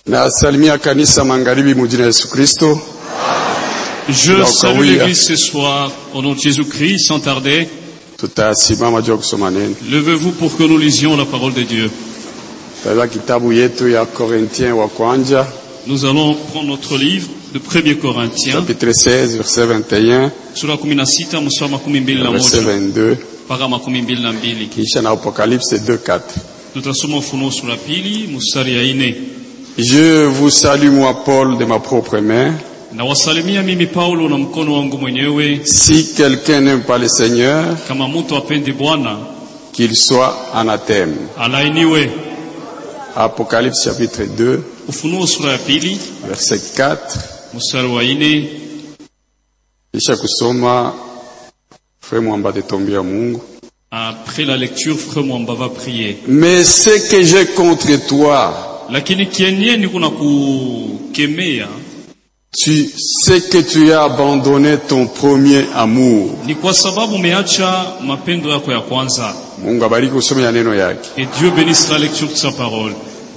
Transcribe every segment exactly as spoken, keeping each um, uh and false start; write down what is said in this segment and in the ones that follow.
Na salimia kanisa magharibi mujina Yesu Kristo. Je salue l'église ce soir au nom de Jésus-Christ sans tarder. Tutasimama juu kusoma neno. Levez-vous pour que nous lisions la parole de Dieu. Tazama kitabu yetu ya Korintien wa kwanza. Nous allons prendre notre livre de premier Corinthiens. Chapitre seize verset vingt et un. Sura kumi na sita mstari makumi mbili na Verset moja vingt-deux. mpaka makumi mbili na mbili. Kisha na Apocalypse deux quatre. Tutasoma Ufunuo sura pili mstari ya ine. Je vous salue moi Paul de ma propre main. Na wasalimia mimi Paulo na mkono wangu mwenyewe. Si quelqu'un n'aime pas le Seigneur, Kama mtu apende Bwana, qu'il soit anathème. alainiwe. Apocalypse chapitre deux Ufunuo sura ya pili verset quatre. mstari wa ine. Kisha kusoma frère Mwamba de tombia Mungu. Après la lecture, frère Mwamba va prier. Mais ce que j'ai contre toi, Lakini kienye ni kuna kukemea tu sais que tu as abandonné ton premier amour. ni kwa sababu umeacha mapendo yako ya kwanza. Mungu abariki usome ya neno yake. Et Dieu bénisse la lecture de sa parole.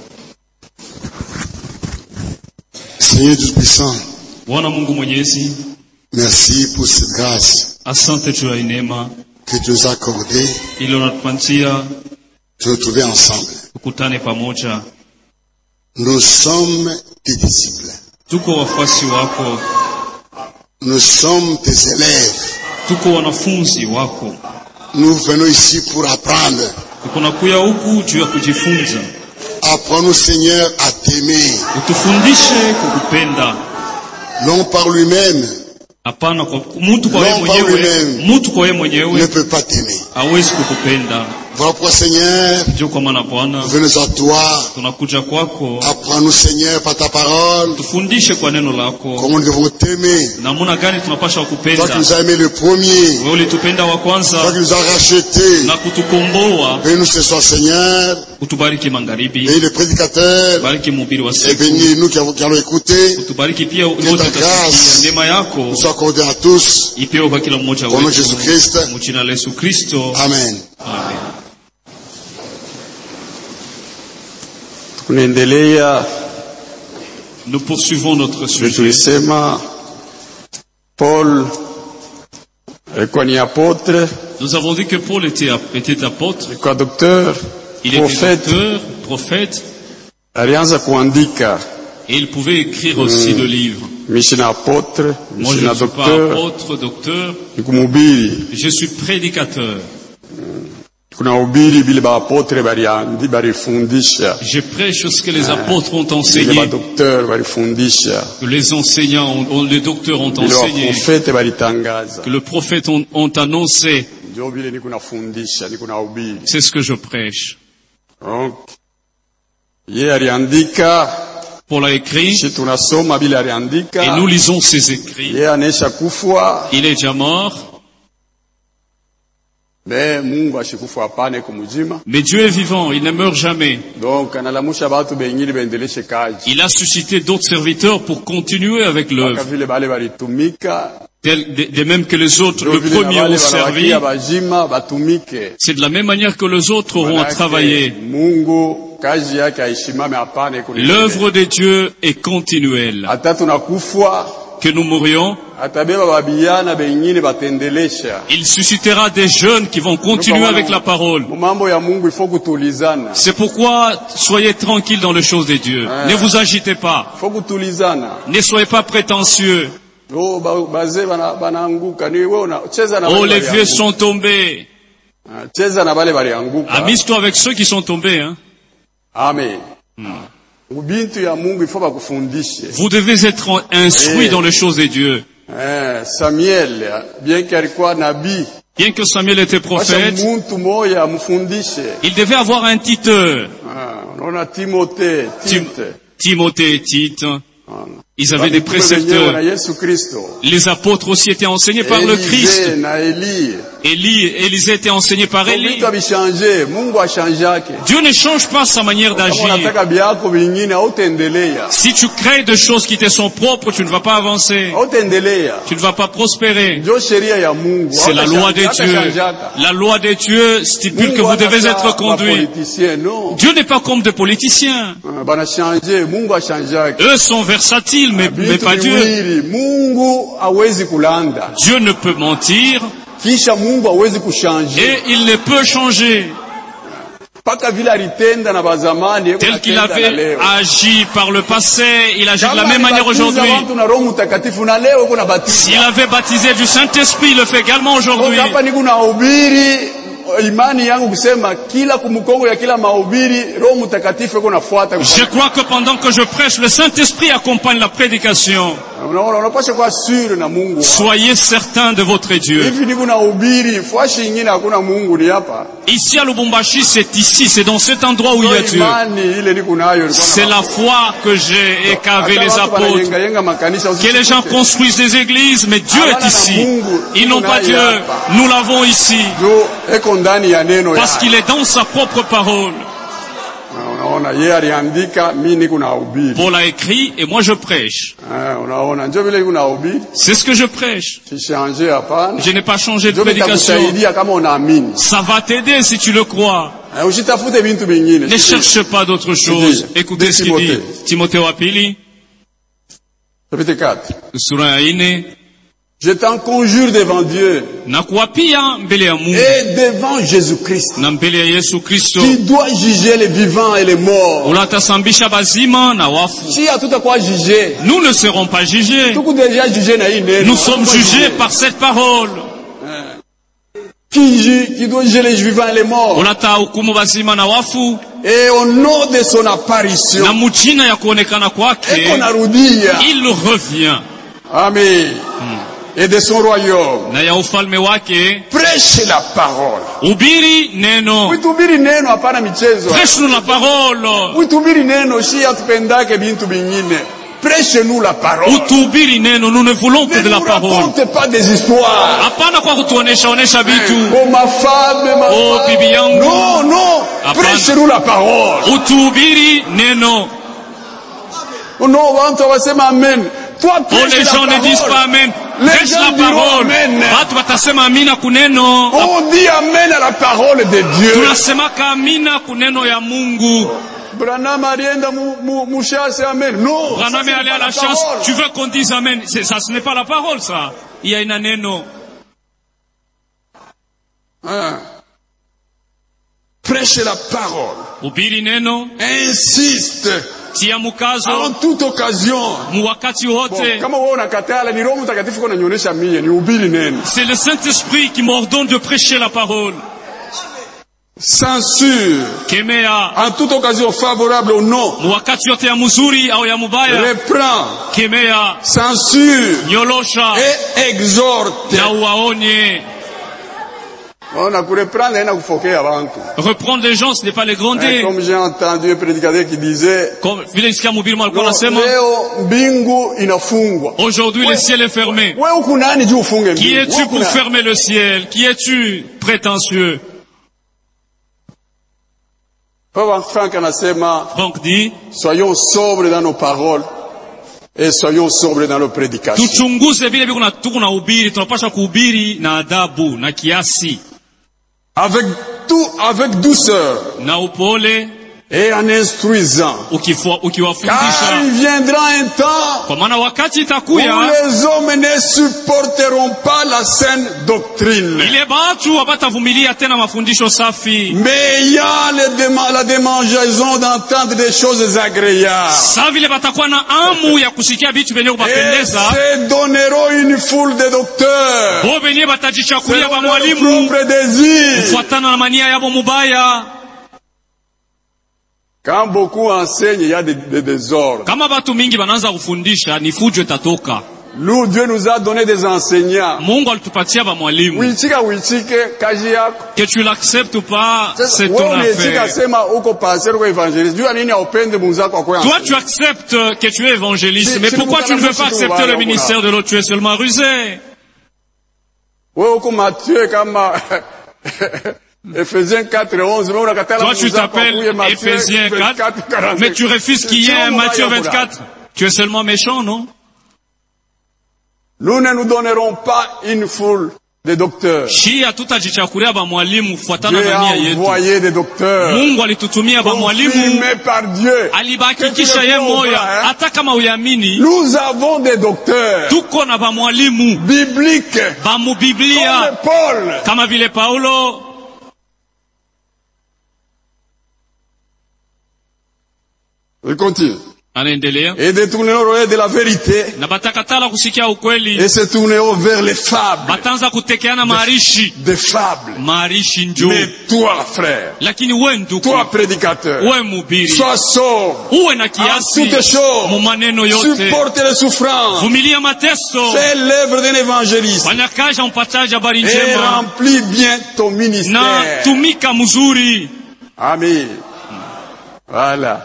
Seigneur Dieu puissant, Bwana Mungu Mwenyezi, merci pour cette grâce asante juu ya neema que tu nous as accordée ile unatupatia de nous retrouver ensemble. tukutane pamoja. Nous sommes tes disciples. Tuko wafuasi wako, Nous sommes tes élèves. tuko wanafunzi wako. Nous venons ici pour apprendre. Tuko nakuya huku juu ya kujifunza. Apprends-nous, Seigneur, à t'aimer. Utufundishe kukupenda. Non par lui-même, Hapana kwa mtu kwa yeye Non, pas mwenyewe, lui-même. mtu kwa yeye ne mwenyewe peut pas t'aimer. hawezi kukupenda. Voilà pourquoi, Seigneur, Ndio kwa maana Bwana, venons à toi. tunakuja kwako, Apprends-nous, Seigneur, par ta parole, tufundishe kwa neno lako comment nous devons t'aimer. namna gani tunapaswa Toi qui kupenda. nous as aimé le premier, Wewe ulitupenda wa toi qui kwanza nous as rachetés. na kutukomboa. Bénis-nous ce soir, Seigneur. Utubariki magharibi, Bénis le prédicateur. bariki mhubiri wa Et siku, bénis nous qui avons- qui allons écouter. utubariki pia wote ta tutasikia. grâce Neema yako Nous soit accordé à tous. ipewe kwa kila mmoja Au nom de wetu, Jésus-Christ. mjina la Yesu Kristo, Amen. amen. Tunaendelea Nous poursuivons notre sujet. tulisema Paul alikuwa ni apotre, Nous avons dit que Paul était, était apôtre, alikuwa docteur, il était prophète, docteur, prophète, alianza kuandika. et il pouvait écrire aussi le livre. Mimi sina apotre, mimi Moi je sina ne suis pas docteur, apôtre, docteur, ni kumhubiri. je suis prédicateur. Kuna ubiri vile ba apotre baliandi balifundisha. Je prêche ce que les apôtres ont Vile ba enseigné, docteur balifundisha. que les enseignants, ont, ont- les docteurs ont Vile ba enseigné, profete balitangaza. que le prophète ont, ont annoncé. Ndio vile niko nafundisha, niko nahubiri. C'est ce que je prêche. Donc yeye aliandika, Paul a écrit, sisi tunasoma vile et aliandika. nous lisons ses écrits. Yeye anesha kufa, Il est déjà mort, mais Mungu ashikufa hapana kumujima. mais Dieu est vivant, il ne meurt jamais. Donc analamusha watu bengine baendeleshe kazi. Il a suscité d'autres serviteurs pour continuer avec Kama l'œuvre, vile bale balitumika, tel- de, de même que les autres, ndio le vile na premier bale ont servi, wanabakia bajima batumike. c'est de la même manière que les autres auront à Manake travailler. Mungu kazi yake haishimame hapana kuendelea. L'œuvre de Dieu est continuelle. Hata tunakufa, Que nous mourions, atabeba babiana bengine batendelesha. il suscitera des jeunes qui vont continuer avec la parole. Mambo ya Mungu ifo kutulizana. C'est pourquoi soyez tranquilles dans les choses de Dieu. Ne vous agitez pas. Ifo kutulizana. Ne soyez pas prétentieux. Oh, ba- bazee bana banaanguka. Ni wewe una cheza na Oh, wale les vieux walianguka. sont tombés. Ah, cheza na wale walianguka. Amuse-toi avec ceux qui sont tombés. Hein. Amen. Ubintu ya Mungu ifo bakufundishe. Vous devez être en- instruits Eh. dans les choses de Dieu. Eh, Samuel bien alikuwa nabii, Bien que Samuel était acha prophète, muntu moya amfundishe. il devait avoir un tuteur. Ah, unaona Timothée, Tim- Tite. Timothée et Tite. Ils avaient des précepteurs. Les apôtres aussi étaient enseignés par le Christ. Élie, Élisée était enseigné par Élie. Dieu ne change pas sa manière d'agir. Si tu crées des choses qui te sont propres, tu ne vas pas avancer. Tu ne vas pas prospérer. C'est la loi de Dieu. La loi de Dieu stipule que vous devez être conduits. Dieu n'est pas comme des politiciens. Eux sont versatiles, mais, mais pas Dieu. Dieu ne peut mentir. Et il ne peut changer. Tel qu'il avait agi par le passé, il agit de la même manière aujourd'hui. S'il avait baptisé du Saint-Esprit, il le fait également aujourd'hui. Je crois que pendant que je prêche, le Saint-Esprit accompagne la prédication. Soyez certains de votre Dieu. Ici à Lubumbashi, c'est ici, c'est dans cet endroit où il y a Dieu. C'est la foi que j'ai et qu'avaient les apôtres. Que les gens construisent des églises, mais Dieu est ici. Ils n'ont pas Dieu, nous l'avons ici. Parce qu'il est dans sa propre parole. Paul a écrit et moi je prêche. C'est ce que je prêche. Je n'ai pas changé de prédication. Ça va t'aider si tu le crois. Ne cherche pas d'autre chose. Écoutez ce qu'il dit. Timothée wa pili, sura ya nne. Je t'en conjure devant Dieu et devant Jésus-Christ. Tu dois juger les vivants et les morts. Si à tout à quoi juger, nous ne serons pas jugés. Nous sommes jugés par cette parole. Qui, juge, qui doit juger les vivants et les morts. Et au nom de son apparition, il revient. Amen. Hmm. Et de son royaume. Prêche la parole. Ubiri neno. Uitubiri neno hapana michezo. Prêche-nous la parole. Uitubiri neno si atupendake bintu bingine. Prêche-nous la parole. Utubiri neno, nous ne voulons que de la parole. Ne raconte pas des histoires. Hapana kwa kutuonesha onesha vitu. Oh ma femme, ma oh, femme. bibi yangu. Non, non. Prêche-nous la parole. Utubiri neno. Oh non, wantu wasema amen. Toi, oh, les gens ne disent pas amen. Prêche la parole. Watu watasema amina kuneno. On dit amen à la parole de Dieu. Tunasema amina kuneno ya Mungu. Branham alienda mushase amen. Non. Branham est allé à la chasse. Tu veux qu'on dise amen? C'est ça, ce n'est pas la parole, ça. Il y a une neno. Ah. Prêche la parole. Ubiri neno. Insiste. Tia mukazo. En toute occasion. Muwakati wote. Kama wewe unakatala ni Roho Mtakatifu ananionyesha mie ni ubiri neno. C'est le Saint-Esprit qui m'ordonne de prêcher la parole. Censure. Kemea. En toute occasion favorable ou non. Muwakati yote ya mzuri au ya mubaya. Reprend. Kemea. Censure. Nyolosha. Et exhorte. Na uwaonye. Reprendre les gens, ce n'est pas les gronder. Comme j'ai entendu un prédicateur qui disait, aujourd'hui le ciel est fermé. Qui es-tu pour fermer le ciel? Qui es-tu prétentieux? Franck dit, soyons sobres dans nos paroles et soyons sobres dans nos prédications. Avec tout, avec douceur. Et en instruisant. Car il viendra un temps où les hommes ne supporteront pas la saine doctrine. Mais ayant la démangeaison d'entendre des choses agréables. Et se donneront une foule de docteurs. Selon leur propre désir. Quand beaucoup enseignent, il y a des, des désordres. Nous, Dieu nous a donné des enseignants. Mungu alitupatia ba mwalimu. Wichika wichike kazi yako. Que tu l'acceptes ou pas, c'est ton affaire. Toi, tu acceptes que tu es évangéliste, mais pourquoi tu ne veux pas accepter le ministère de l'autre? Tu es seulement rusé. Éphésiens quatre, onze. Toi, tu t'appelles Éphésiens quatre, mais tu refuses qu'il y ait un Matthieu vingt-quatre. Tu es seulement méchant, non? Nous ne nous donnerons pas une foule de docteurs. Dieu a envoyé des docteurs. Confirmés par Dieu. Nous avons des docteurs. Bibliques. Comme Paul. Il continue. Anaendelea. Et détourner l'oreille de la vérité. Na batakatala kusikia ukweli. Et se tourner vers les fables. Batanza kutekeana maarishi. Des fables. Maarishi njo. Mais toi, frère. Lakini wewe ndugu. Toi, prédicateur. Wewe mhubiri. Sois sobre. Uwe na kiasi. En toutes choses. Mu maneno yote. Supporte les souffrances. Vumilia mateso. Fais l'œuvre d'un évangéliste. Fanya kazi mpataje habari njema. Et remplis bien ton ministère. Na tumika mzuri. Amen. Voilà.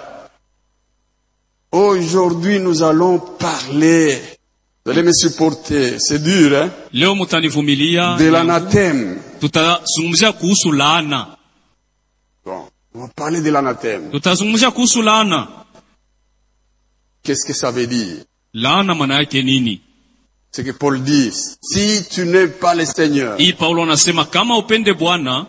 Aujourd'hui, nous allons parler. Vous allez me supporter. C'est dur, hein? Leo mutanivumilia. De l'anathème. Tutazungumzia kuhusu laana. Bon, on va parler de l'anathème. Tutazungumzia kuhusu laana. Qu'est-ce que ça veut dire? Laana maana yake nini? C'est que Paul dit, si tu n'aimes pas le Seigneur, hii Paulo anasema kama upende Bwana,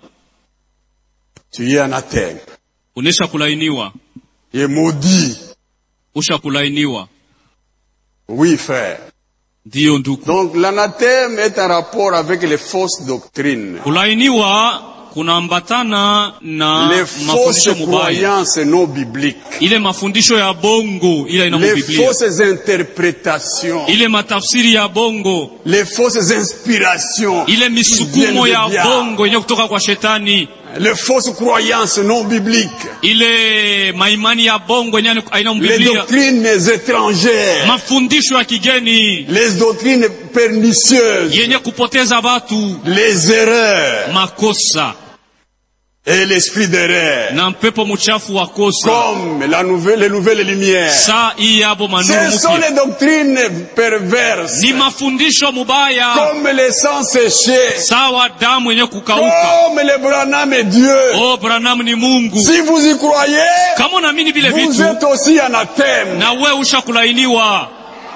tu es anathème. Unesha kulainiwa. Et maudit. Usha kulainiwa. Oui, frère. Dio ndugu. Donc l'anathème est en rapport avec les fausses doctrines. Kulainiwa kunaambatana na les fausses croyances non bibliques. Ile mafundisho ya bongo ile ina les Biblia. Fausses interprétations. Ile matafsiri ya bongo. Les fausses inspirations. Ile misukumo ya bongo yenye kutoka kwa shetani. Les fausses croyances non bibliques. Ile maimani ya bongo yenye haina Biblia. Les doctrines étrangères. Mafundisho ya kigeni. Les doctrines pernicieuses. Yenye kupoteza watu. Les erreurs. Makosa. Et l'esprit d'erreur. Na mpepo mchafu wa kosa. Comme la nouvelle, les nouvelles lumières. Sa iyabo manuru. Ce sont les doctrines perverses. Ni mafundisho mubaya. Comme les sangs séchés. Sawa damu yenye kukauka. Comme le Branham est Dieu. Oh, Branham ni Mungu. Si vous y croyez, kama unaamini vile vitu, vous êtes aussi anathème. Na wewe ushakulainiwa.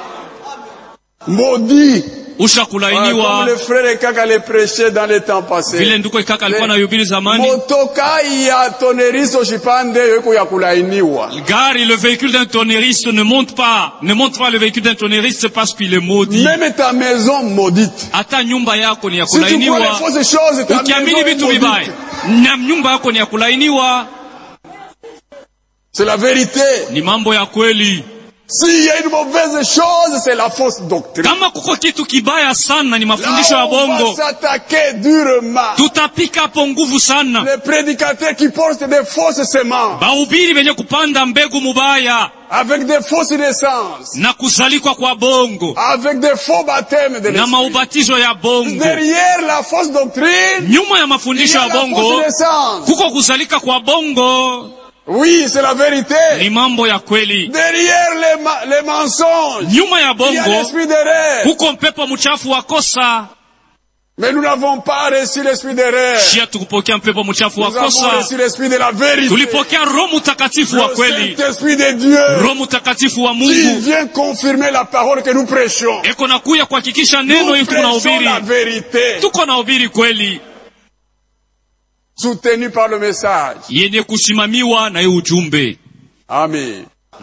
Maudit. Ushakulainiwa. Comme le frère Kaka le prêchait dans les temps passés. Vile nduko Kaka alikuwa anahubiri zamani. Motoka ya toneristo shipande yeko ya kulainiwa. Gari, le véhicule d'un tonneriste ne monte pas. Ne monte pas le véhicule d'un tonneriste parce qu'il est maudit. Même ta maison maudite. Hata nyumba yako ni ya Si tu kulainiwa. crois les fausses choses, ta ukiamini vitu vibaya, na nyumba yako ni ya kulainiwa. C'est la vérité. Ni mambo ya kweli. S'il y a une mauvaise chose, c'est la fausse doctrine. Kama kuko kitu kibaya sana ni mafundisho ya bongo. On va s'attaquer durement. Tutapika hapo nguvu sana. Les prédicateurs qui portent des fausses semences. Bahubiri wenye kupanda mbegu mubaya. Avec des fausses naissances. Na kuzalikwa kwa bongo. Avec des faux baptêmes de l'esprit. Na maubatizo ya bongo. Derrière la fausse doctrine. Nyuma ya mafundisho ya bongo. Kuko kuzalika kwa bongo. Oui, c'est la vérité. Ni mambo ya kweli. Derrière les, ma les mensonges. Nyuma ya bongo. Il y a l'esprit d'erreur. Kuko mpepo mchafu wa kosa. Mais nous n'avons pas reçu l'esprit d'erreur. Shia tukupokea mpepo mchafu wa kosa. Nous avons reçu l'esprit de la vérité. Tulipokea Roho Mtakatifu wa kweli. L'esprit de Dieu. Roho Mtakatifu wa Mungu. Qui vient confirmer la parole que nous prêchons. Eko nakuya kuhakikisha neno hili tunahubiri. Nous prêchons la vérité. Tuko nahubiri kweli. Soutenu par le message. Yenye kusimamiwa na ujumbe. Amen.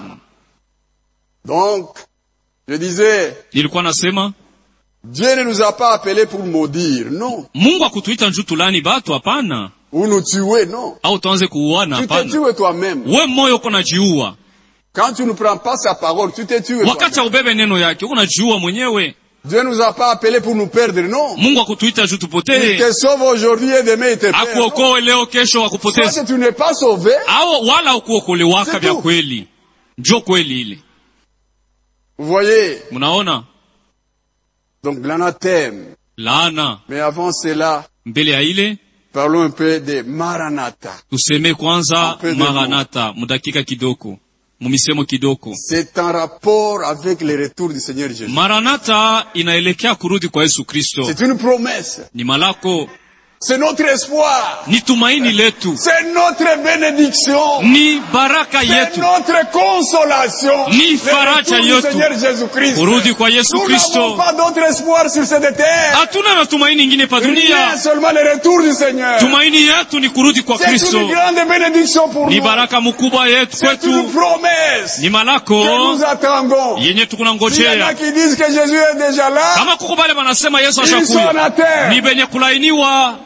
Donc, je disais, nilikuwa nasema, Dieu ne nous a pas appelés pour maudire, non. Mungu hakutuita njoo tulani batu, hapana. Ou nous tuer, non. Au tuanze kuuana, hapana. Tu te tues toi-même. Wewe moyo uko najiua. Quand tu ne prends pas sa parole, tu te tues. Wakati ubebe neno yake, uko najiua mwenyewe. Dieu nous a pas appelés pour nous perdre, non. Mungu hakutuita njoo tupotee. Il te sauve aujourd'hui et demain il te perd. Akuokoe leo kesho akupoteze. Soit tu n'es pas sauvé. Au wala ukuokolewaka vya kweli. Njoo kweli ile. Vous voyez? Munaona? Donc l'anathème. Laana. Mais avant cela, mbele ya ile, parlons un peu de Maranatha. Tuseme kwanza Maranatha, mudakika kidoko, mumisemo kidoko. C'est en rapport avec le retour du Seigneur Jésus. Maranatha inaelekea kurudi kwa Yesu Kristo. C'est une promesse. Ni malako. C'est notre espoir. Ni tumaini letu. C'est notre bénédiction. Ni baraka yetu. C'est notre consolation. Ni faraja yetu. Seigneur Jésus-Christ. Kurudi kwa Yesu Kristo. Nous n'avons pas d'autre espoir sur cette terre. Hatuna na tumaini ingine pa dunia. Seulement le retour du Seigneur. Tumaini yetu ni kurudi kwa Kristo. C'est une grande bénédiction pour nous. Ni baraka mkubwa yetu kwetu. C'est une promesse. Ni malako. Que nous attendons. Yenye tukunangojea. Il y en a qui disent que Jésus est déjà là. Kama kukubale wanasema Yesu ashakuja. Ni benye kulainiwa.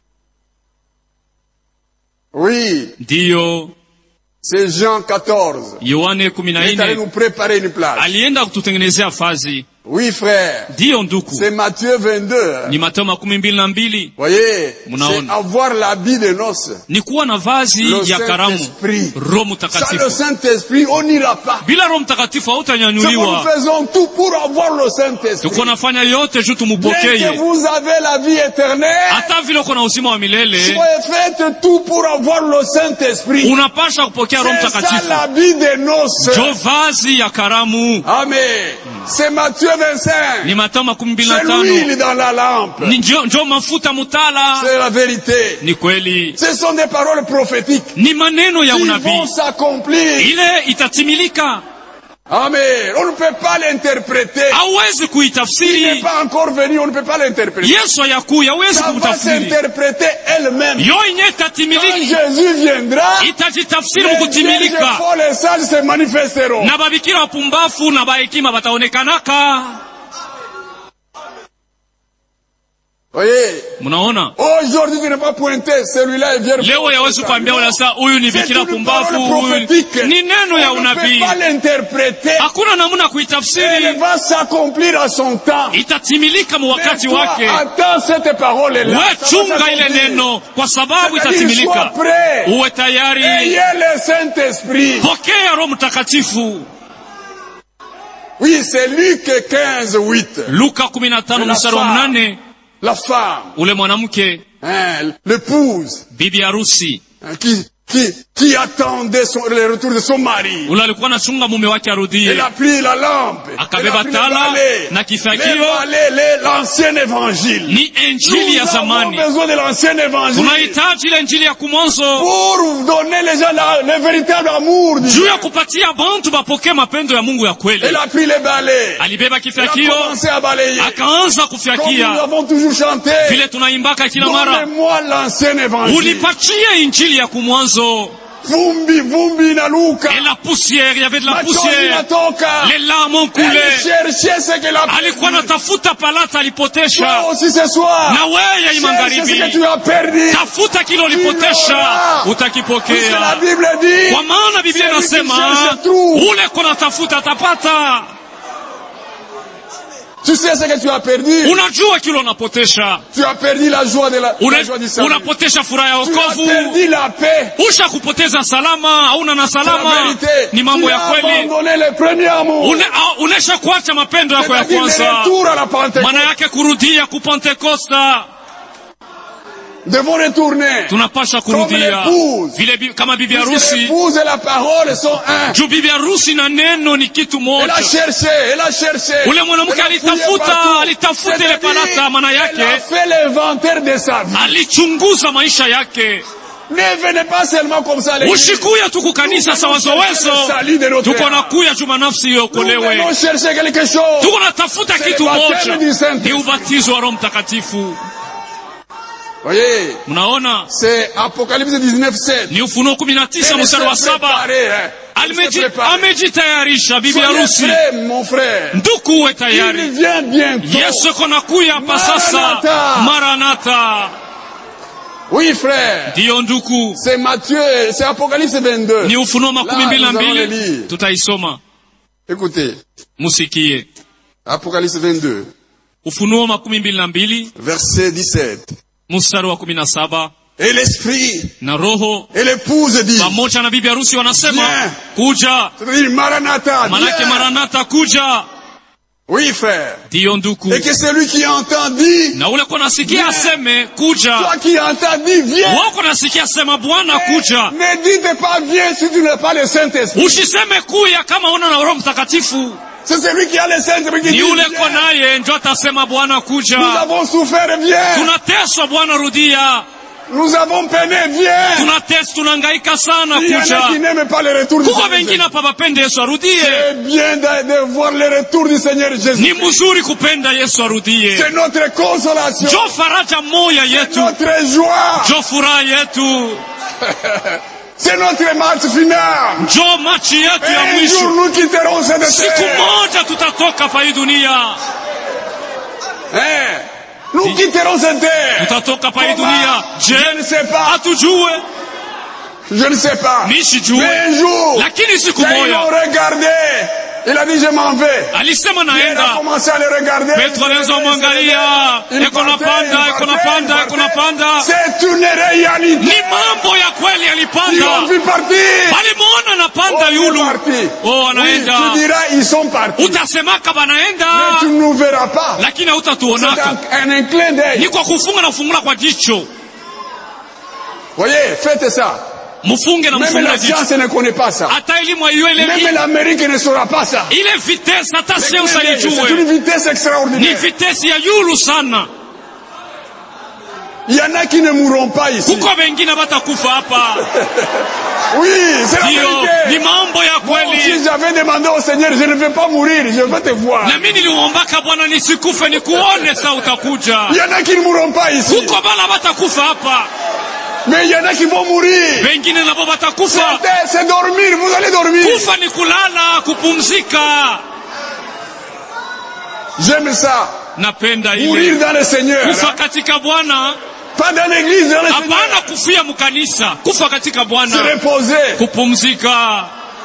Oui. Dio. C'est Jean quatorze. Yohane kumi na nne. Il est allé nous préparer une place. Alienda kututengenezea fazi. Oui, frère. Dio nduku. C'est Matthieu vingt-deux. Ni Mathayo makumi mbili na mbili. Voyez, c'est avoir l'habit de noces. Ni kuwa na vazi ya karamu. Roho Mtakatifu. Sans le Saint-Esprit, on n'ira pas. Bila Roho Mtakatifu hautanyanyuliwa. Nous faisons tout pour avoir le Saint-Esprit. Tuko nafanya yote juu tumupokee. Dès que vous avez la vie éternelle, hata vile uko na uzima wa milele, faites tout pour avoir le Saint-Esprit. Unapasha kupokea Roho Mtakatifu. C'est ça l'habit de noces. Jo vazi ya karamu. Amen. C'est Matthieu vingt-cinq. Ni Mathayo makumi mbili na tano. C'est l'huile dans la lampe. Ni njo, njo mafuta mutala. C'est la vérité. Ni kweli. Ce sont des paroles prophétiques. Ni maneno ya unabii. Qui vont s'accomplir. Ile itatimilika. Amen. On ne peut pas l'interpréter. Hawezi kuitafsiri. Il n'est pas encore venu, on ne peut pas l'interpréter. Yesu yakuya, hawezi Ça kumtafsiri. va s'interpréter elle-même. Yo yenye itatimilika. Quand Jésus viendra, itajitafsiri mkutimilika. Les folles et sages se manifesteront. Na babikira wapumbafu na bahekima bataonekanaka. Voyez. Munaona? Aujourd'hui tu n'es pas pointé, celui-là est vierge. Leo yawezi kuambia wala saa huyu ni bikira pumbafu, huyu ni neno ya unabii. Hakuna namna kuitafsiri. Elle va s'accomplir à son temps. Itatimilika wakati wake. Attends cette parole là. Wewe chunga ile neno kwa sababu itatimilika. Uwe tayari. Ayez le Saint-Esprit. Pokea Roho Mtakatifu. Oui, c'est Luc quinze huit. Luka kumi na tano mstari wa nane. La femme, ule mwanamke, hein, l'épouse, bibi harusi, hein, qui qui qui attendait son, le retour de son mari. Ule alikuwa anachunga mume wake arudie. Elle a pris la lampe, akabeba tala na kifagio. L'ancien évangile. Ni injili ya zamani. Nous avons besoin de l'ancien évangile. Tunahitaji ile injili ya kumwanzo. Pour donner les gens la, le véritable amour. Juu ya kupatia bantu bapokee mapendo ya Mungu ya kweli. Elle a pris les balais. Alibeba kifagio. Elle a commencé à balayer. Akaanza kufyakia. Comme nous avons toujours chanté. Vile tunaimbaka kila mara. Donnez-moi l'ancien évangile. Ulipatia injili ya kumwanzo. Vumbi, vumbi na luka. Et la poussière, il y avait de la poussière. Les larmes ont coulé. Alikuwa natafuta palata alipotesha. Toi aussi ce soir. Na wewe hii magharibi. Tafuta kile ulipotesha, utakipokea. La Bible dit. Kwa maana Biblia inasema ule kuna tafuta atapata. Tu sais ce que tu as perdu. Unajua kile unapotesha. Tu as perdu la joie de la, la joie du salut. Unapotesha furaha ya wokovu. Tu as perdu la paix. Usha kupoteza salama, hauna na salama. Ni mambo ya kweli. Tu as abandonné le premier amour. Une, unesha kuacha mapendo yako ya kwanza. Maana yake kurudia ku Pentecosta. Devons retourner. Tunapasha kurudia. Vile kama bibi harusi. L'épouse et la parole sont un. Juu bibi harusi na neno ni kitu moja. Elle a cherché, elle a cherché. Ule mwanamke alitafuta, alitafuta ile palata, maana yake. Elle a fait l'inventaire de sa vie. Alichunguza maisha yake. Ne venez pas seulement comme ça les. Usikuya tu kukanisa sawa zowezo. Tuko na kuya juma nafsi iokolewe. Nous chercher quelque chose. Tuko natafuta kitu moja. Ni ubatizo wa Roho Mtakatifu. Voyez, mnaona c'est Apocalypse dix-neuf sept. Ni Ufunuo kumi na tisa mstari wa saba. Amejitayarisha bibi harusi. Mon frère. Ndugu uwe tayari. Il vient bientôt. Yesu kona kuya hapa sasa. Maranatha. Oui frère. Ndio ndugu. C'est Matthieu, c'est Apocalypse vingt-deux. Ni Ufunuo makumi mbili na mbili. Tutaisoma. Écoutez. Musikie. Apocalypse vingt-deux. Ufunuo makumi mbili na mbili. Verset dix-sept. Mstari wa kumi na saba. Et l'esprit na roho et l'épouse dit pamoja na bibi harusi wanasema kuja. C'est-à-dire Maranatha. Malaki Maranatha kuja. Oui, frère. Ndiyo nduku. Et que celui qui entend dit, na ule konasikia aseme kuja. Toi qui entends dit, viens. Wako nasikia sema Bwana kuja. Ne dites pas viens si tu n'as pas le Saint-Esprit. Usiseme kuya kama una na Roho Mtakatifu. C'est celui qui a le Saint-Esprit qui dit, ni ule konaye ndio atasema Bwana kuja. Nous avons souffert, viens. Tunateswa Bwana rudia. Nous avons peiné, viens. Tunateswa tunangaika sana kuja. Il y en a qui n'aiment pas le retour du Seigneur. Wengine hapa wapende Yesu arudie. C'est bien de, de voir le retour du Seigneur Jésus. Ni mzuri kupenda Yesu arudie. C'est notre consolation. Jo faraja moya yetu. C'est notre joie. Jo furaha yetu. C'est notre match final. Jo match yetu ya mwisho. Un jour nous quitterons cette terre. Siku moja tutatoka hapa hii dunia. Eh, nous quitterons cette terre. Tutatoka hapa hii dunia. Je ne sais pas. Hatujue. Je ne sais pas. Nisijue. Mais un jour, lakini siku moja, ils l'ont regardé. Il a dit je m'en vais. Alisema naenda. Il a commencé à le regarder. Petro alianza mwangalia. Eko napanda, eko napanda, eko napanda. C'est une réalité. Ni mambo ya kweli alipanda. Ils ont vu partir. Walimuona napanda oh, yulu. Oh, anaenda. Oui, tu diras ils sont partis. Utasemaka banaenda. Mais tu ne nous verras pas. Lakini hautatuonaka. C'est un clin d'œil. Ni kwa kufunga na kufungula kwa jicho. Voyez, faites ça. Mufunge na Même la science ne connaît pas ça. Même l'Amérique ne saura pas ça. Ile vitesse hata science haijue. C'est une vitesse extraordinaire. Ni vitesse ya yulu sana. Il y en a qui ne mourront pas ici. Kuko wengine batakufa hapa. Oui, c'est la vérité. Ni mambo ya kweli. Si j'avais demandé au Seigneur, je ne vais pas mourir, je vais te voir. Na mimi niliomba Bwana nisikufe nikuone sa utakuja. Il y en a qui ne mourront pas ici. Kuko bala batakufa hapa. Mais il y en a qui vont mourir. Wengine nabo batakufa. C'est dormir, vous allez dormir. Kufa ni kulala, kupumzika. J'aime ça. Napenda ile. Mourir dans le Seigneur. Kufa katika Bwana. Pas dans l'église, dans le Seigneur. Hapana kufia mkanisa. Kufa katika Bwana. Se reposer. Kupumzika.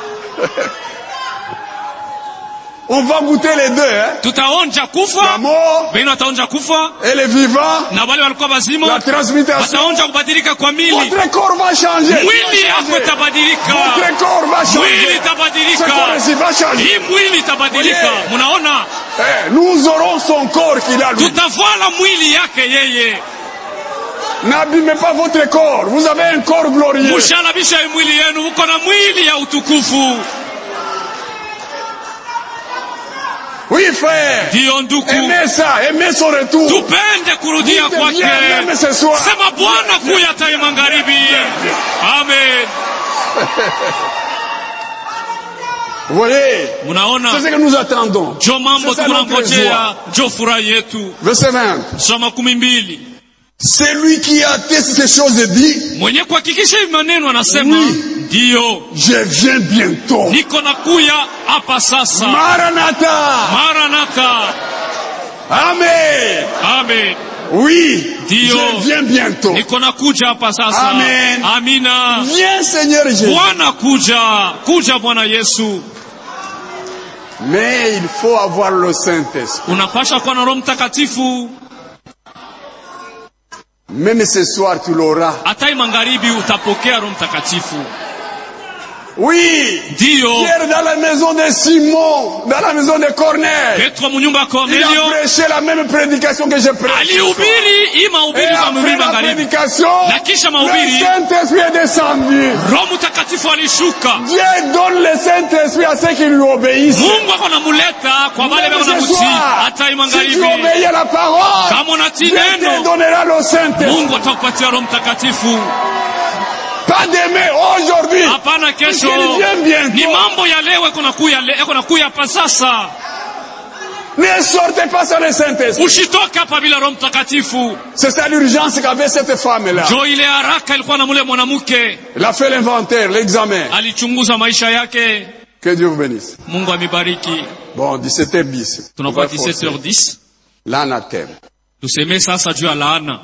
On va goûter les deux, hein. Tutaonja kufa. La mort. Beno ataonja kufa. Et les vivants. Na wale walikuwa wazima. La transmutation. Wataonja kubadilika kwa mili. Votre corps va changer. Mwili yako itabadilika. Votre corps va changer. Mwili itabadilika. Ce corps va changer. Hii mwili itabadilika. Munaona? Eh, nous aurons son corps qu'il a lui. Tutavala mwili yake yeye. N'abîmez pas votre corps. Vous avez un corps glorieux. Mushalabisha mwili yenu. Uko na mwili ya utukufu. Oui, frère. Aimez ça, aimez son retour. Tupende kurudia kwake. Sema Bwana kuya tai magharibi. Amen. Vous voyez? Munaona? C'est ce que nous attendons. Jo mambo tunangojea, jo furaha yetu. Verset vingt. Soma kumi mbili. Celui qui atteste ces choses dit. Mwenye kuhakikisha maneno anasema ndio. Je viens bientôt. Niko nakuya hapa sasa. Maranatha. Maranatha. Amen. Amen. Oui. Dio. Je viens bientôt. Niko nakuja hapa sasa. Amen. Amina. Viens Seigneur Jésus. Bwana kuja. Kuja Bwana Yesu. Mais il faut avoir le Saint-Esprit. Unapasha kuwa na Roho Mtakatifu. Même ce soir tu l'auras. Hata magharibi utapokea Roho Mtakatifu. Oui. Dio. Hier dans la maison de Simon, dans la maison de Corneille. Petro munyumba Cornelio. Il a prêché la même prédication que j'ai prêché. Alihubiri ima ubiri za mhubiri magharibi. Na kisha mahubiri. Le Saint-Esprit est descendu. Roho Mtakatifu alishuka. Dieu donne le Saint-Esprit à ceux qui lui obéissent. Mungu akonamuleta kwa wale wanaomtii. Hata magharibi. Si tu obéis à la parole. Kama unatii Dieu neno. te donnera le Saint-Esprit. Mungu atakupatia Roho Mtakatifu. Pas demain, aujourd'hui. Hapana kesho. Ni mambo ya leo eko nakuya eko nakuya hapa sasa. Ne sortez pas sans le Saint-Esprit. Usitoke hapa bila Roho Mtakatifu. C'est ça l'urgence qu'avait cette femme-là. Jo ile haraka ilikuwa na mule mwanamke. Elle a fait l'inventaire, l'examen. Alichunguza maisha yake. Que Dieu vous bénisse. Mungu amibariki. Bon, dix-sept heures dix. Tunakuwa dix-sept heures dix. L'anathème. Tuseme sasa juu ya laana.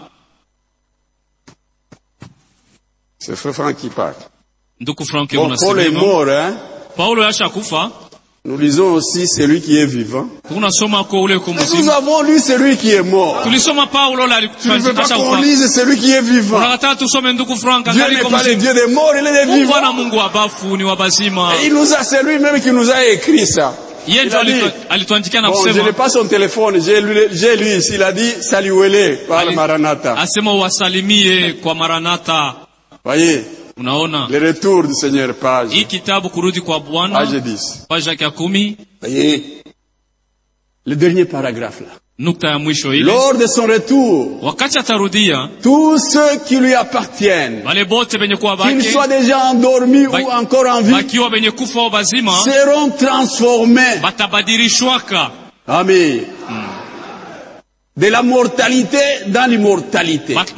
C'est Frère Franck qui parle. Ndugu Franck bon, Paul est mort, hein. Paulo yashakufa. Nous lisons aussi celui qui est vivant. Tunasoma kwa ule kumzima. Nous avons lu celui qui est mort. Tulisoma Paulo la tu ne veux pas qu'on lise celui qui est vivant. Unataka tusome ndugu Franck Dieu n'est pas le Dieu des morts, il est des vivants. Bwana Mungu wa bafu ni wa bazima. Et il nous a, c'est lui-même qui nous a écrit ça. Yeye ndio alituandikia na kusema. Bon, je n'ai pas son téléphone, j'ai lu, j'ai lu ici, il a dit saluez-les par Ali, Maranatha. Asema wasalimie kwa Maranatha. Voyez? Unaona? Le retour du Seigneur, page. Hii kitabu kurudi kwa Bwana. Page dix. Page ya kumi. Voyez? Le dernier paragraphe là. Nukta ya mwisho ile. Lors de son retour, wakati atarudia, tous ceux qui lui appartiennent, wale bote benye kuwa bake, qu'ils soient déjà endormis ba, ou encore en vie, bakiwa benye kufa au bazima, seront transformés. Batabadirishwaka. Amen. Hmm. De la mortalité dans l'immortalité. Par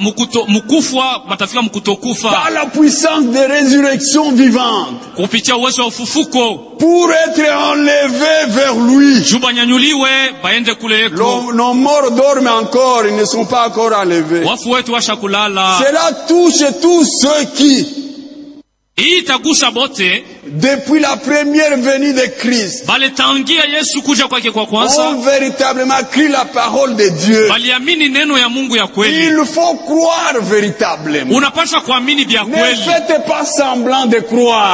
la puissance de résurrection vivante. Pour être enlevés vers lui. Nos morts dorment encore, ils ne sont pas encore enlevés. Cela touche tous ceux qui, depuis la première venue de Christ, ont véritablement cru la parole de Dieu. Il faut croire véritablement. Ne faites pas semblant de croire.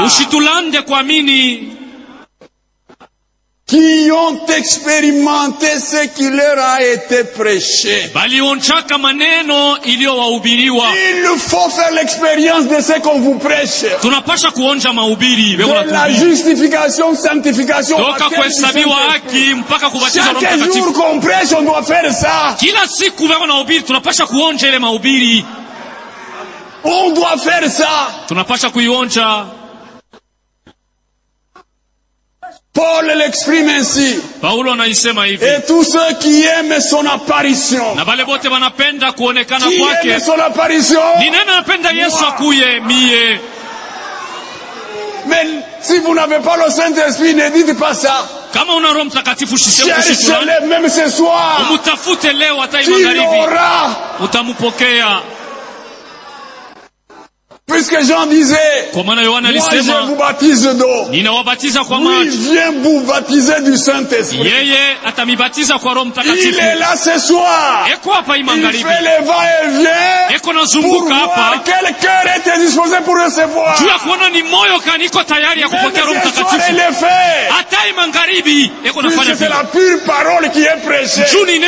Qui ont expérimenté ce qui leur a été prêché. Il faut faire l'expérience de ce qu'on vous prêche. De la justification, sanctification. Chaque jour qu'on prêche, on doit faire ça. On doit faire ça. Paul l'exprime ainsi. Et tous ceux qui aiment son apparition. Qui aiment son apparition. Mais si vous n'avez pas le Saint-Esprit, ne dites pas ça. Cherchez-le même ce soir. Tu l'auras. Puisque Jean disait, moi je vous baptise d'eau. Lui vient vous baptiser du Saint-Esprit. Il est là ce soir. Il fait le va-et-vient pour voir quel cœur est disposé pour recevoir. Mais ce soir il le fait. Puisque c'est la pure parole qui est prêchée.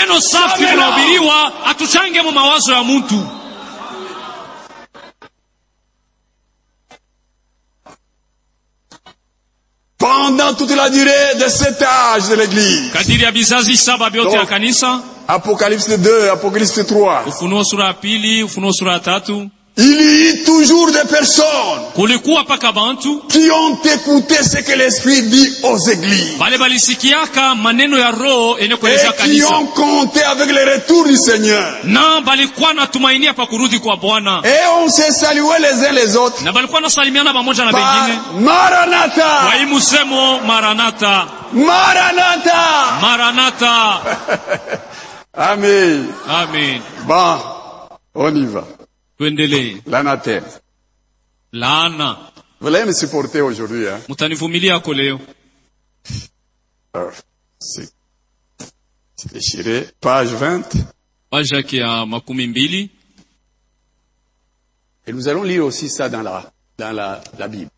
Pendant toute la durée de cet âge de l'Église. Donc, Apocalypse deux, Apocalypse trois. Il y a toujours des personnes qui ont écouté ce que l'Esprit dit aux églises. Et qui ont compté avec le retour du Seigneur. Et on s'est salué les uns les autres. Par Maranatha. Maranatha. Maranatha. Maranatha. Amen. Amen. Bon, on y va. L'anathème. Laana. Vous allez me supporter aujourd'hui, hein? Mutanivumilia koleo. C'est déchiré. Page vingt. Page ya makumi mbili. Et nous allons lire aussi ça dans la, dans la, la Bible.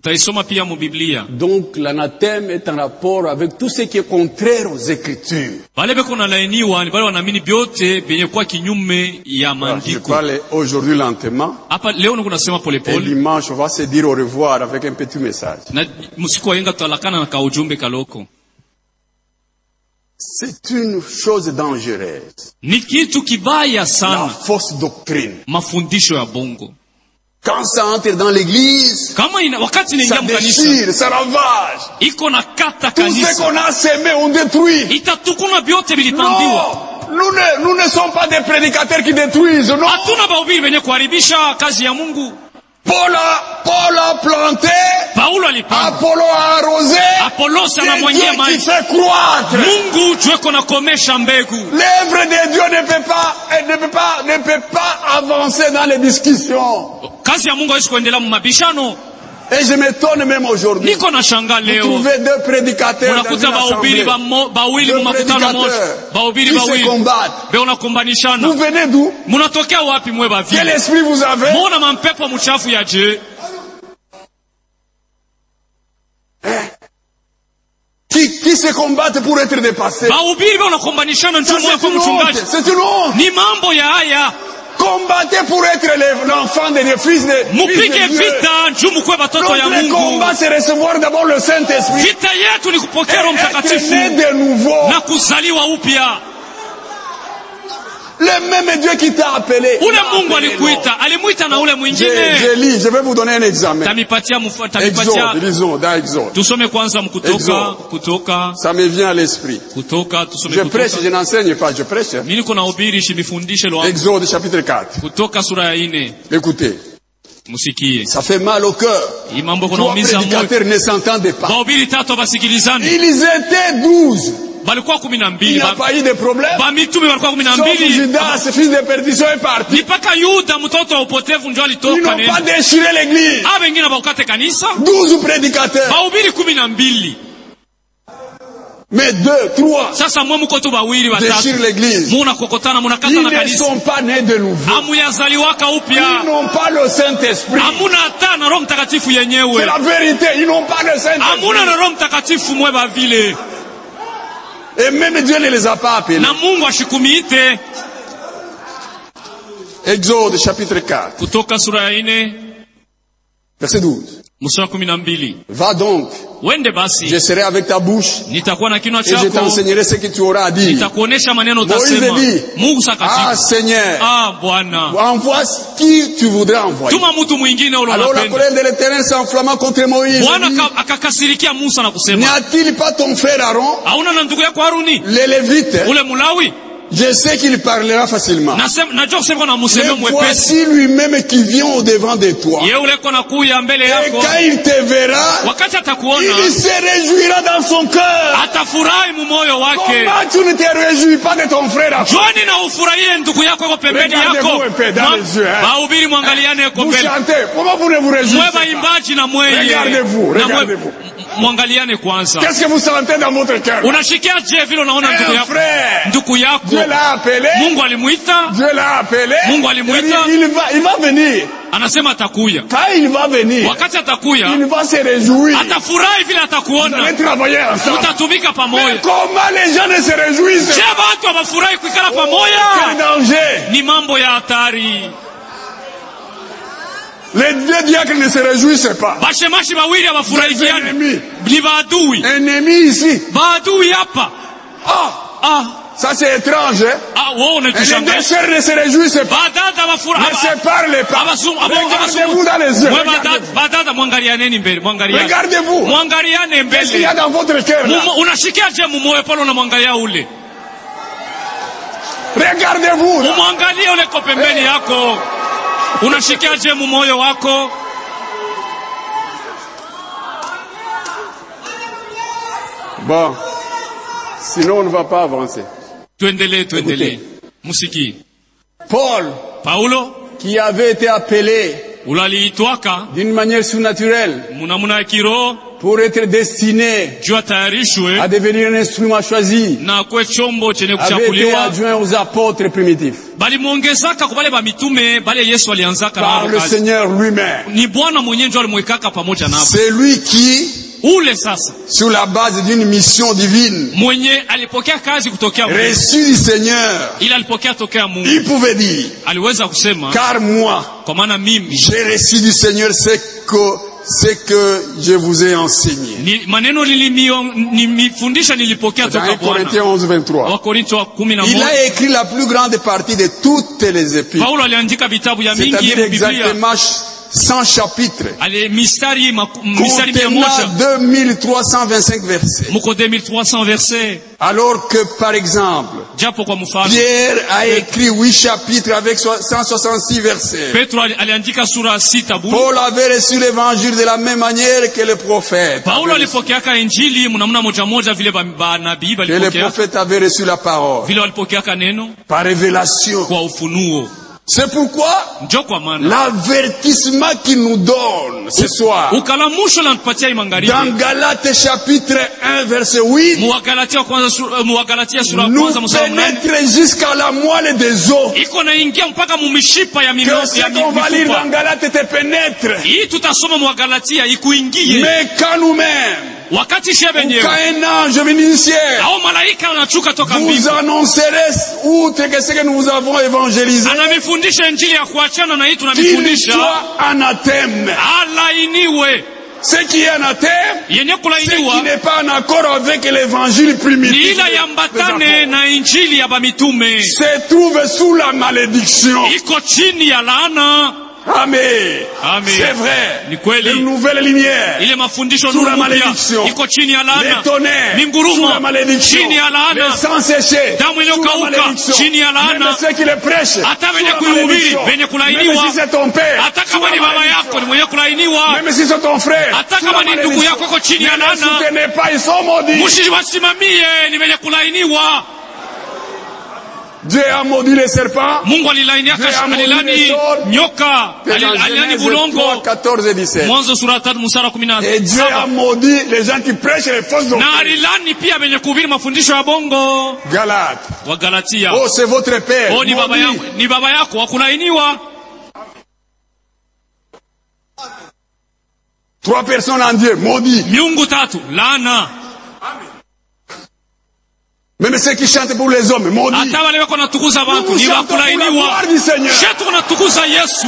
Donc l'anathème est en rapport avec tout ce qui est contraire aux Écritures. Voilà, je parle aujourd'hui lentement. Et dimanche, on va se dire au revoir avec un petit message. C'est une chose dangereuse. La fausse doctrine. Quand ça entre dans l'église, ça déchire, ça ravage. Tout ce qu'on a semé, on détruit. Non, nous ne, nous ne sommes pas des prédicateurs qui détruisent, non. Paul a, Paul a planté, Apollo a arrosé, c'est Dieu qui fait croître. L'œuvre de Dieu ne peut pas, ne peut pas, ne peut pas avancer dans les discussions. Et je m'étonne même aujourd'hui. Vous trouvez deux prédicateurs dans une assemblée. Deux prédicateurs qui se combattent. Vous venez d'où? Quel esprit vous avez? Qui, qui se combattent pour être dépassés. Bahubiri wanakombanishana nchumo ya kwa mchungaji. C'est une honte. Ni mambo ya haya. Combattez pour être l'enfant de Dieu, fils de, Mupige fils de Dieu. vita njumu kwa batoto ya Notre Mungu. combat c'est recevoir d'abord le Saint-Esprit. Vita yetu ni kupokea Roho Mtakatifu de nouveau. na kuzaliwa upya. Le même Dieu qui t'a appelé. Ule Mungu alikuita, alimuita na ule mwingine. Je, je lis, je vais vous donner un examen. Tamipatia mfano, tamipatia. Exode, lisons dans Exode. Tusome kwanza mkutoka, kutoka. Ça me vient à l'esprit. Kutoka, tusome je kutoka. prêche, je n'enseigne pas, je prêche. Mimi niko nahubiri shimifundishe lo. Exode chapitre quatre. Kutoka sura ya nne. Écoutez. Musikie. Ça fait mal au cœur. Imambo Trois prédicateurs ne s'entendaient pas. Bahubiri tatu basikilizani. Ils étaient douze. Balikuwa kumi na mbili. Il n'y a pas eu de problème. Ba mitume walikuwa kumi na mbili. Sauf Judas, fils de perdition, est parti. Nipaka Yuda mtoto wa upotevu ndio alitoka neno. Ils n'ont pas déchiré l'église. Ah, wengine bakate kanisa. douze prédicateurs. Bahubiri kumi na mbili. Mais deux, trois. Sasa mwe mko tu bawili watatu. Déchire l'église. Muna kokotana muna kata na kanisa. Ils ne sont pas nés de nouveau. Amuyazaliwaka upya. Ils n'ont pas le Saint-Esprit. Amuna hata na Roho Mtakatifu yenyewe. C'est la vérité, ils n'ont pas le Saint-Esprit. Amuna na Roho Mtakatifu mwe bavile. Et même Dieu ne les a pas appelés. Na Mungu ashikumiite. Exode chapitre quatre. Kutoka sura ya nne. Verset douze. Mstari kumi na mbili. Va donc. Wende basi. Je serai avec ta bouche. Nitakuwa na kinywa chako. Et je t'enseignerai ce que tu auras à dire. Nitakuonesha maneno utasema. Mungu sakatifu. Ah Seigneur. Ah Bwana. Envoie qui tu voudras envoyer. Tuma mtu mwingine ule unapenda. Alors la colère de l'Éternel s'enflamma contre Moïse. Bwana akakasirikia Musa na kusema. N'y a-t-il pas ton frère Aaron? Hauna na ndugu yako Haruni? Les Lévites. Ule Mulawi. Je sais qu'il parlera facilement. Mais voici lui-même qui vient au devant de toi. Et quand il te verra, il se réjouira dans son cœur. Comment tu ne te réjouis pas de ton frère? Regardez-vous un peu dans les yeux. Hein? Vous chantez. Comment vous ne vous réjouissez pas? Regardez-vous, regardez-vous. Qu'est-ce que vous sentez dans votre cœur? Un frère. Dieu l'a appelé. Dieu l'a appelé. Il, il, va, il va venir. Quand il va venir, il va se réjouir. Vous allez travailler ensemble. Mais comment les gens ne se réjouissent? Oh, quel danger! Les deux diacres ne se réjouissent pas. Les ennemis. Ennemis ici. Ah! Ah! Ça c'est étrange, hein? Ah, wow, les deux sœurs ne se réjouissent pas. Ne se parlent pas. Regardez-vous dans les yeux. Regardez-vous. Regardez-vous. Qu'est-ce qu'il y a dans votre cœur là? Regardez-vous. Unashikiaje mumoyo wako? Bon. Sinon on ne va pas avancer. Tuendelee, tuendelee. Musiki. Paul. Paulo. Qui avait été appelé. Ulaliitwaka. D'une manière surnaturelle. Munamuna ya kiroho. Pour être destiné à devenir un instrument choisi, avait été adjoint aux apôtres primitifs par le Seigneur lui-même. C'est lui qui, sur la base d'une mission divine, reçu du Seigneur, il pouvait dire, car moi, j'ai reçu du Seigneur ce que c'est que je vous ai enseigné. Dans Corinthiens onze, vingt-trois. Il a écrit la plus grande partie de toutes les épîtres. C'est-à-dire exactement cent chapitres. Contenant deux mille trois cent vingt-cinq versets. Alors que, par exemple, Pierre a écrit huit chapitres avec cent soixante-six versets. Paul avait reçu l'évangile de la même manière que le prophète. Que le prophète avait reçu la parole. Par révélation. C'est pourquoi l'avertissement qu'il nous donne ce soir dans Galates chapitre un verset huit nous pénètre jusqu'à la moelle des os. Que ce qu'on va lire dans Galates te pénètre. Mais quand nous-mêmes wakati sie wenyewe quand un ange venu du ciel au malaika anachuka toka mbingu vous annoncerez outre que ce que nous avons évangélisé anamifundisha injili ya kuachana na hii tunamifundisha qu'il soit anathème alainiwe ce qui est anathème yenye kulainiwa ce qui n'est pas en accord avec l'évangile primitif ila yambatane na injili ya bamitume se trouve sous la malédiction iko chini ya laana. Amen. Amen. C'est vrai. Ni kweli. Une nouvelle lumière. Ile mafundisho sous la malédiction. Iko chini ya laana. Les tonnerres. Mingurumo. Sous la malédiction. Chini ya laana. Les sangs séchés. Damu iliyokauka. Chini ya laana. Même ceux qui le prêchent. Hata wenye kuhubiri, wenye kulainiwa. Même si c'est ton père. Hata kama ni baba yako ni mwenye kulainiwa. Même si c'est ton frère. Hata kama ni ndugu yako iko chini ya laana. Ne soutenez pas, ils sont maudits. Msiwasimamie, ni wenye kulainiwa. Dieu a maudit les serpents. Mungu alilainia alilani nyoka, alilani bulongo. Mwanzo sura tatu mstari kumi na saba. Et Dieu a maudit les gens qui prêchent les fausses doctrines. Na alilani pia wenye kuhubiri mafundisho ya bongo. Galates. Wa Galatia. Oh, c'est votre père. Oh, ni baba yangu, ni baba yako wa kulainiwa. Trois personnes en Dieu, maudit. Miungu tatu, laana. Même ceux qui chantent pour les hommes, maudits. Hata wale wako natukuza watu ni wakulainiwa. Shetu natukuza Yesu.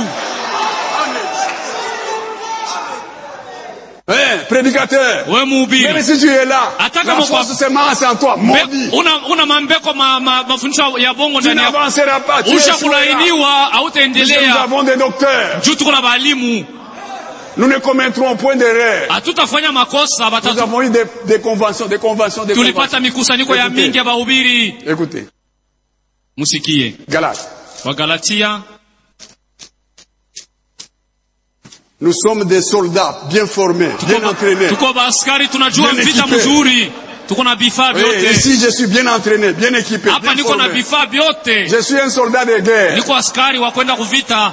Eh, prédicateur. Wewe mhubiri. Même si tu es là, la force se masse en toi, maudit. Una una mambeko ma mafundisho ya bongo ndani yako. Tu n'avanceras pas. Tu ushakulaiiniwa hautaendelea. Nous avons des docteurs. Juu tuko na walimu. Nous ne commettrons point d'erreur. Hatutafanya makosa batatu. Nous avons eu des, des conventions, des conventions, des tulipata mikusanyiko ya mingi ya bahubiri. Écoutez. Musikie. Galates. Wa Galatia. Nous sommes des soldats bien formés, bien entraînés. Tuko baaskari tunajua vita mzuri. Tuko na vifaa vyote. Ici je suis bien entraîné, bien équipé. Hapa niko na vifaa vyote. Je suis un soldat de guerre. Niko askari wa kwenda kuvita.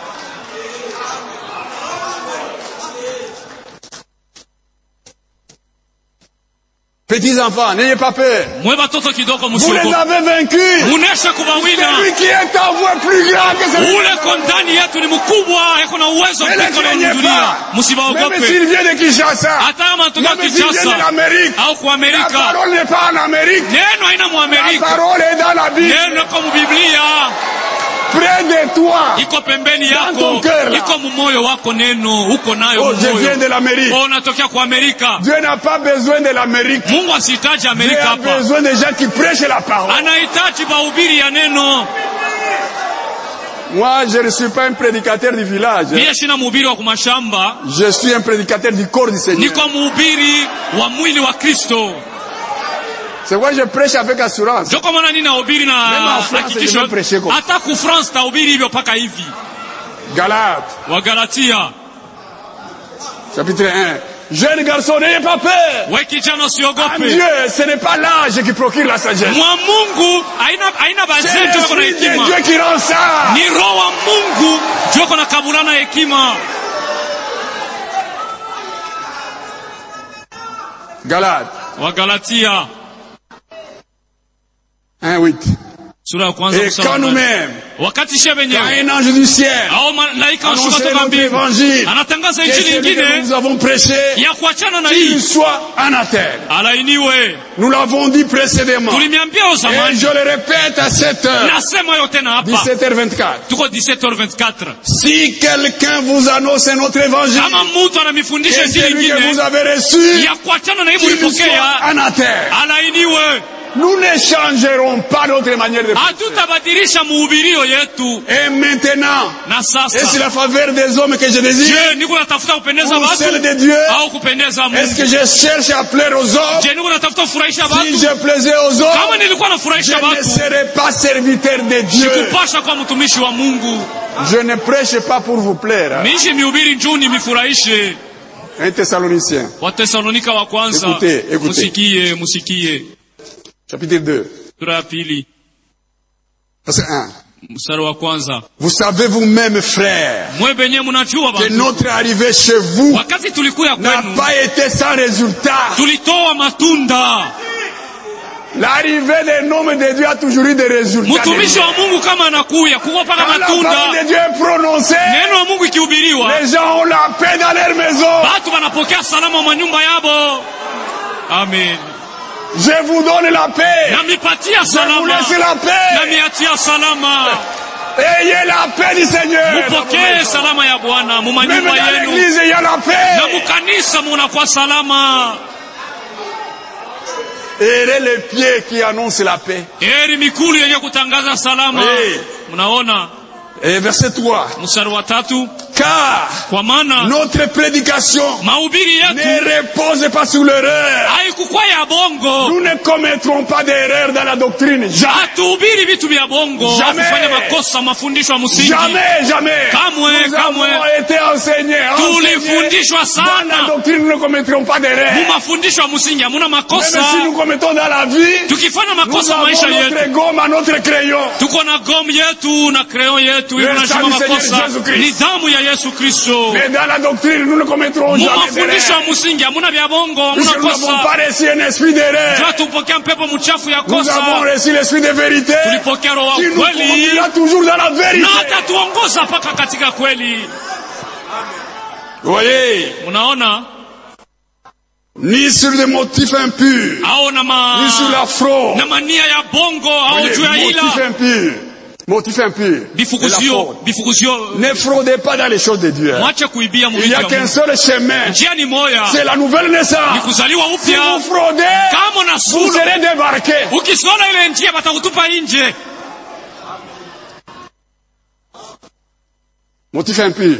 Petits enfants, n'ayez pas peur. Vous les avez vaincus. Celui qui est en vous est plus grand que celui qui est ne craignez pas. Même s'il vient de Kinshasa, même s'il vient de l'Amérique, la parole n'est pas en Amérique. La parole est dans la Bible. Près de toi, dans ton cœur là. Oh, je viens de l'Amérique. Dieu n'a pas besoin de l'Amérique. Dieu a besoin des gens qui prêchent la parole. Moi, je ne suis pas un prédicateur du village. Je suis un prédicateur du corps du Seigneur. C'est pourquoi je prêche avec assurance. Même en France, je vais prêcher comme ça. Galates. Chapitre un. Jeune garçon, n'ayez pas peur. En Dieu, ce n'est pas l'âge qui procure la sagesse. C'est l'esprit de Dieu qui rend ça. Galates. un huit. Et quand nous-mêmes, quand un ange du ciel annonçait notre évangile, et celui que nous avons prêché, qu'il soit anathème. Nous l'avons dit précédemment. Et je le répète à cette heure. dix-sept heures vingt-quatre. Si quelqu'un vous annonce notre évangile, et celui que vous avez reçu, qu'il soit anathème. Nous ne changerons pas notre manière de prêcher. Et maintenant, est-ce la faveur des hommes que je désire ou celle de Dieu? Est-ce que je cherche à plaire aux hommes? Si je plaisais aux hommes, je ne serais pas serviteur de Dieu. Je ne prêche pas pour vous plaire. Un Thessaloniciens. Écoutez, écoutez. Chapitre deux. Verset un. Vous savez vous-même, frères, que notre arrivée chez vous n'a pas été sans résultat. L'arrivée des noms de Dieu a toujours eu des résultats. Quand la parole de Dieu est prononcée, les gens ont la paix dans leur maison. Amen. Je vous donne la paix. Namipatia salama. Je vous laisse la paix. Namiatia salama. Ayez la paix du Seigneur. Mupokee salama ya Bwana mu manyumba yenu. Même dans l'église il y a la paix. Na mukanisa munakuwa salama. Ere les pieds qui annoncent la paix. Eri mikulu yenye kutangaza salama. Mnaona? Et verset trois. Mstari wa tatu. Car kwa maana notre prédication mahubiri yetu ne repose pas sur l'erreur. Haikuwa ya bongo. Nous ne commettrons pas d'erreur dans la doctrine. Jamais. Hatuhubiri vitu vya bongo. Kufanya makosa mafundisho ya msingi. Jamais, jamais. Kamwe, nous kamwe. avons été enseignés. Tulifundishwa sana. Dans la doctrine nous ne commettrons pas d'erreur. Mu mafundisho ya msingi hamuna makosa. Même si nous commettons dans la vie. Tukifanya makosa maisha yetu. Nous avons notre gomme à notre crayon. Tuko na gomme yetu na crayon yetu tunashima makosa. Ni damu ya Yesu Kristo. Mais dans la doctrine nous ne commettrons jamais d'erreur. Mafundisho ya msingi hamuna vya bongo, hamuna kosa. Nous n'avons pas reçu un esprit d'erreur. Tulipokea pepo mchafu ya kosa. Nous avons reçu l'esprit de vérité. Tulipokea roho qui nous kweli. conduira toujours dans la vérité. Na atatuongoza mpaka katika kweli. Vous voyez? Unaona? Ni sur des motifs impurs. Au na ma, ni sur la fraude. Na mania ya bongo au juu ya ila. Motif impur. Motif impur. Bifukuzio, bifukuzio. Ne fraudez pas dans les choses de Dieu. Il n'y a qu'un seul chemin. C'est la nouvelle naissance. Si vous fraudez, vous serez débarqué. Motif impur.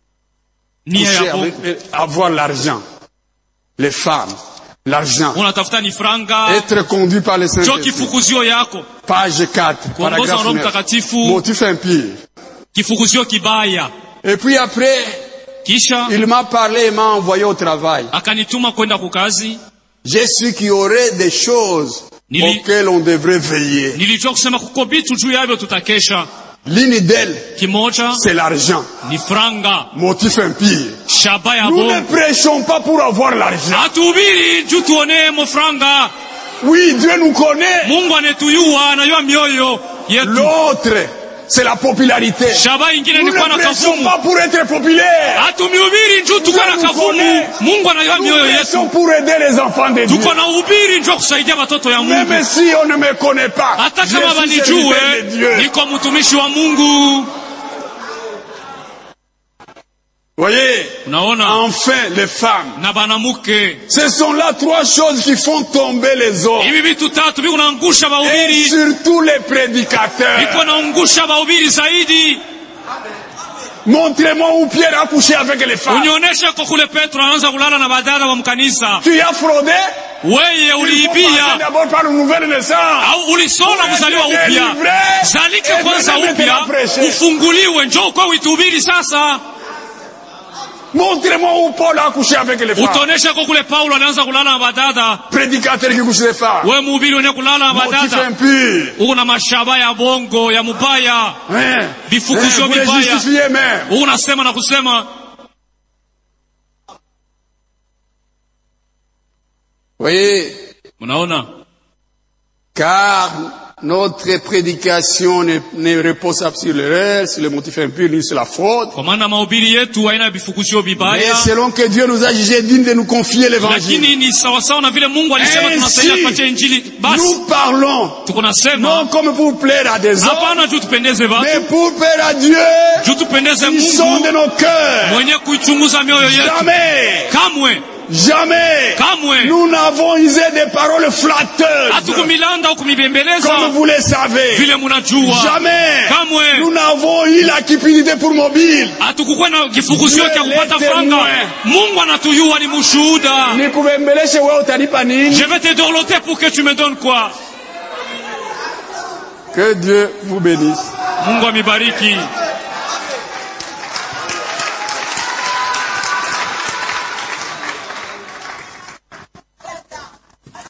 Avoir l'argent. Les femmes. L'argent. Être conduit par les Saint-Esprit. Page quatre. Paragraphe neuf. Motif impur. Et puis après, Kisha, il m'a parlé et m'a envoyé au travail. J'ai su qu'il y aurait des choses Nili, auxquelles on devrait veiller. L'une d'elles, c'est l'argent. Motif impur. Nous ne prêchons pas pour avoir l'argent. Oui, Dieu nous connaît. L'autre, c'est la popularité. Nous ne prêchons pas pour être populaires. Dieu nous connaît. Nous prêchons pour aider les enfants de Dieu. Même si on ne me connaît pas, je suis serviteur de Dieu. Voyez, enfin les femmes. Ce sont là trois choses qui font tomber les hommes. Et surtout les prédicateurs. Montrez-moi où Pierre a couché avec les femmes. Tu as fraudé? Wewe uliibia d'abord par une nouvelle naissance. Au ulisoma kuzaliwa upya. Zalike kwanza upya, ufunguliwe njoo kwa uhubiri sasa. Montrez-moi où Paul a couché avec les femmes. Utonesha kwa kule Paulo anaanza kulala na badada. Prédicateur qui couche les femmes. Wewe mhubiri unye kulala na badada. Una mashaba ya bongo ya mubaya. Eh. Bifukuzio vibaya. Eh, unasema na kusema. Voyez. Unaona? Car notre prédication ne, ne repose pas sur l'erreur, sur le motif impur, ni sur la fraude. Mais selon que Dieu nous a jugé digne de nous confier l'évangile. Nous parlons, non comme pour plaire à des hommes, mais pour plaire à Dieu, qui sont de nos cœurs. Jamais. Jamais Kamwe. Nous n'avons usé des paroles flatteuses comme vous le savez. Jamais Kamwe. Nous n'avons eu la cupidité pour mobile. Je vais te dorloter pour que tu me donnes quoi? Que Dieu vous bénisse. Mungu amibariki.